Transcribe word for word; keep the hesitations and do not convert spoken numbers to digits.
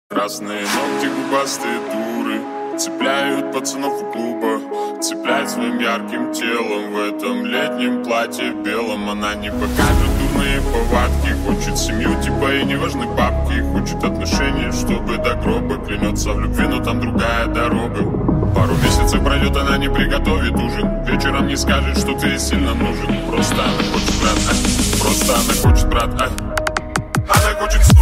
Красные ногти, губастые дуры цепляют пацанов у клуба, цепляет своим ярким телом. В этом летнем платье белом она не покажет дурные повадки. Хочет семью, типа и не важны бабки. Хочет отношения, чтобы до гроба. Клянется в любви, но там другая дорога. Пару месяцев пройдет, она не приготовит ужин. Вечером не скажет, что ты ей сильно нужен. Просто она хочет, брат, а. Просто она хочет, брат, а. Она хочет